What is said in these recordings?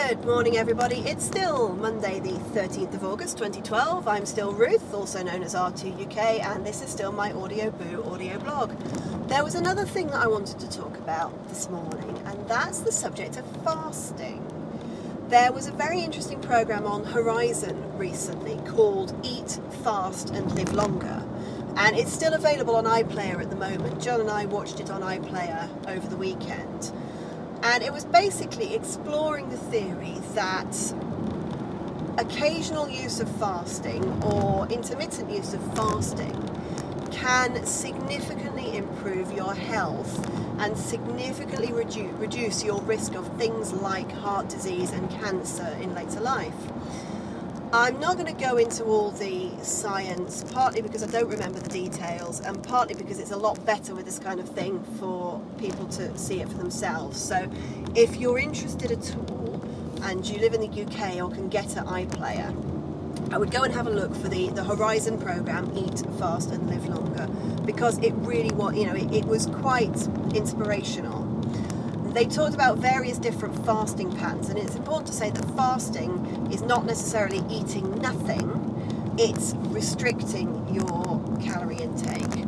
Good morning, everybody. It's still Monday, the 13th of August 2012. I'm still Ruth, also known as R2UK, and this is still my Audio Boo audio blog. There was another thing that I wanted to talk about this morning, and that's the subject of fasting. There was a very interesting program on Horizon recently called Eat, Fast and Live Longer, and it's still available on iPlayer at the moment. John and I watched it on iPlayer over the weekend. And it was basically exploring the theory that occasional use of fasting or intermittent use of fasting can significantly improve your health and significantly reduce your risk of things like heart disease and cancer in later life. I'm not going to go into all the science, partly because I don't remember the details, and partly because it's a lot better with this kind of thing for people to see it for themselves. So if you're interested at all, and you live in the UK or can get an iPlayer, I would go and have a look for the Horizon program, Eat, Fast and Live Longer, because it really was, it was quite inspirational. They talked about various different fasting patterns, and it's important to say that fasting is not necessarily eating nothing, it's restricting your calorie intake.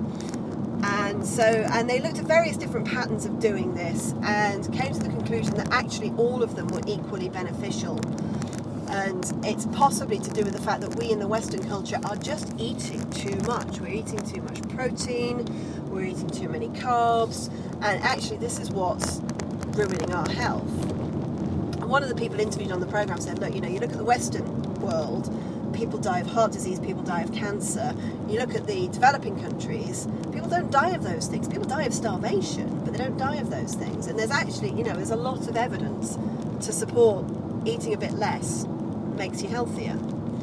And they looked at various different patterns of doing this and came to the conclusion that actually all of them were equally beneficial. And it's possibly to do with the fact that we in the Western culture are just eating too much. We're eating too much protein, we're eating too many carbs, and actually this is what's ruining our health. And one of the people interviewed on the program said, look, you look at the Western world, people die of heart disease, people die of cancer. You look at the developing countries, people don't die of those things. People die of starvation, but they don't die of those things. And there's actually, there's a lot of evidence to support eating a bit less makes you healthier.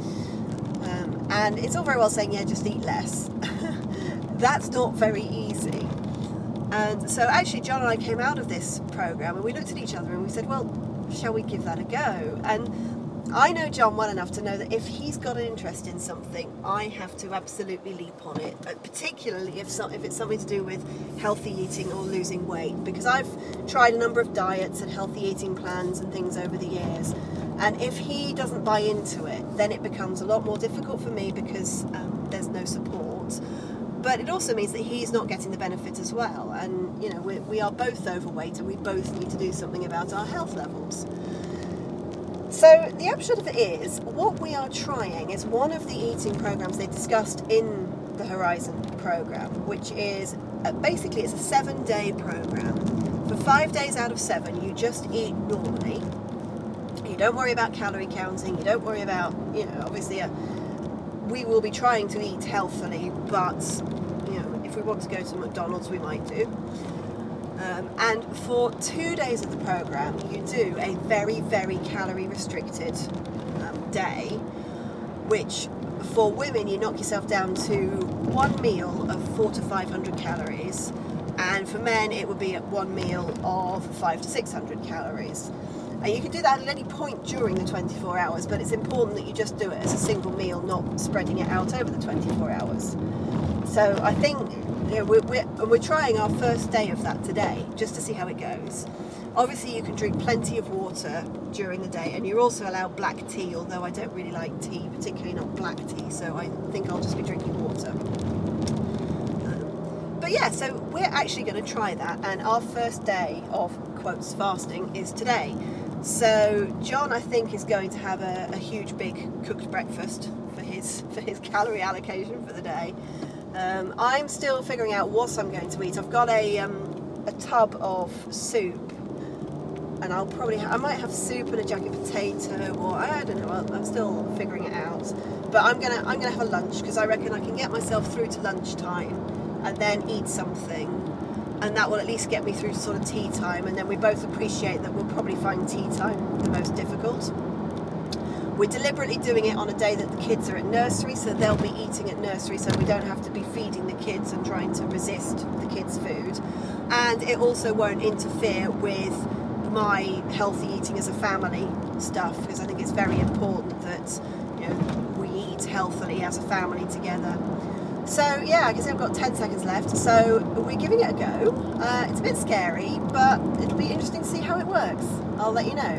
And it's all very well saying, just eat less. That's not very easy. And so actually John and I came out of this program and we looked at each other and we said, well, shall we give that a go? And I know John well enough to know that if he's got an interest in something, I have to absolutely leap on it, particularly if it's something to do with healthy eating or losing weight, because I've tried a number of diets and healthy eating plans and things over the years, and if he doesn't buy into it, then it becomes a lot more difficult for me because there's no support. But it also means that he's not getting the benefit as well, and we are both overweight and we both need to do something about our health levels. So the upshot of it is, what we are trying is one of the eating programs they discussed in the Horizon program, which is basically it's a 7-day program. For 5 days out of 7, you just eat normally. You don't worry about calorie counting. You don't worry about, obviously we will be trying to eat healthily, but if we want to go to McDonald's, we might do. And for 2 days of the program, you do a very, very calorie restricted day, which for women you knock yourself down to one meal of 400 to 500 calories, and for men it would be at one meal of 500 to 600 calories. And you can do that at any point during the 24 hours, but it's important that you just do it as a single meal, not spreading it out over the 24 hours. So I think we're trying our first day of that today, just to see how it goes. Obviously you can drink plenty of water during the day, and you're also allowed black tea, although I don't really like tea, particularly not black tea, so I think I'll just be drinking water. But yeah, so we're actually going to try that, and our first day of, quotes, fasting is today. So John, I think, is going to have a huge big cooked breakfast for his calorie allocation for the day. I'm still figuring out what I'm going to eat. I've got a tub of soup, and I might have soup and a jacket potato, or I don't know. I'm still figuring it out. But I'm gonna have a lunch, because I reckon I can get myself through to lunchtime and then eat something, and that will at least get me through to sort of tea time. And then we both appreciate that we'll probably find tea time the most difficult. We're deliberately doing it on a day that the kids are at nursery, so they'll be eating at nursery, so we don't have to be feeding the kids and trying to resist the kids' food. And it also won't interfere with my healthy eating as a family stuff, because I think it's very important that we eat healthily as a family together. So yeah, I guess I've got 10 seconds left, so we're giving it a go. It's a bit scary, but it'll be interesting to see how it works. I'll let you know.